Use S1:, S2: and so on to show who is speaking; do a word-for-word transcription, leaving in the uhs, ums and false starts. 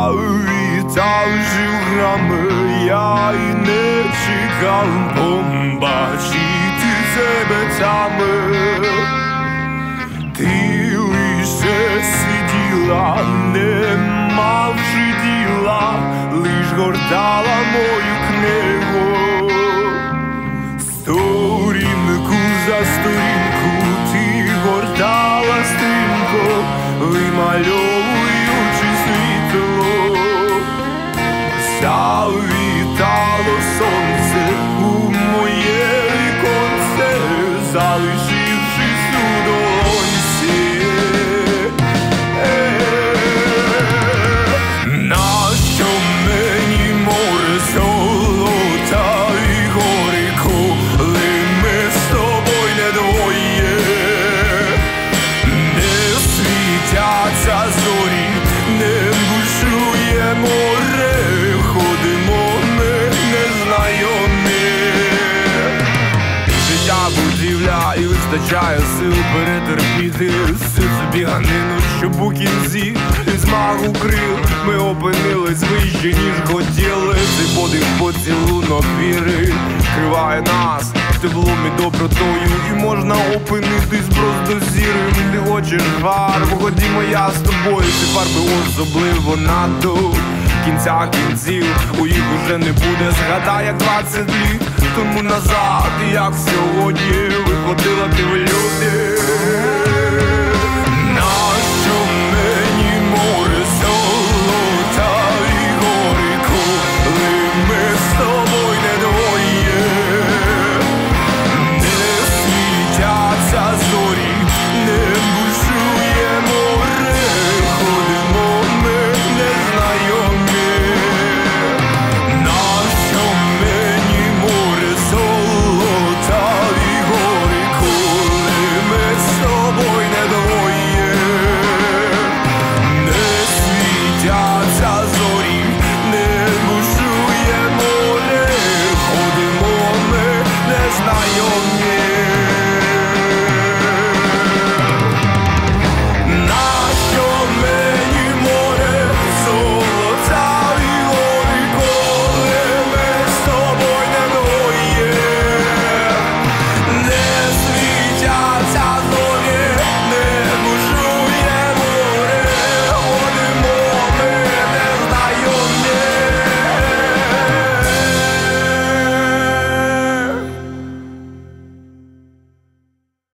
S1: завітав жиграми, я й не чекав побачити тебе тами. Ти лише сиділа, не мавши діла, лиш гортала мою книгу. Сторінку за сторінку ти гортала стрімко, вимальовуючи світло. Завітало сонце у моє віконце, залишившись у долонці. Нащо мені море золота і гори, коли ми з тобою не двоє? Не світяться зорі, не бушує море, ходимо ми незнайомі. Життя будівля і вистачає сил перетерпіти всю цю біганину, щоб у кінці змагу крил ми опинились вище, ніж хотіли. Цей подих поцілунок віри криває нас теплом і добротою, і можна опинитись просто сірим. Ти хочеш фарбу, ходімо я з тобою, ці фарби особливо надто. Кінця кінців у їх уже не буде. Згадай, як двадцять літ тому назад, і як сьогодні виходила